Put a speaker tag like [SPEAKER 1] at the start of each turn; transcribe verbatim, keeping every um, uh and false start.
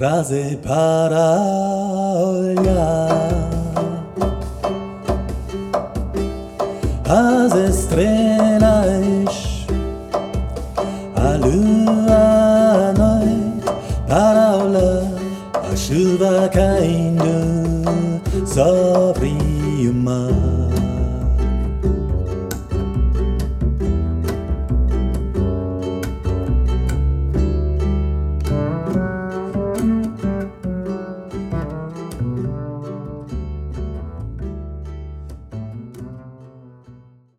[SPEAKER 1] frase para olhar as estrelas, a lua, a noite, para olhar a chuva caindo sobre o mar.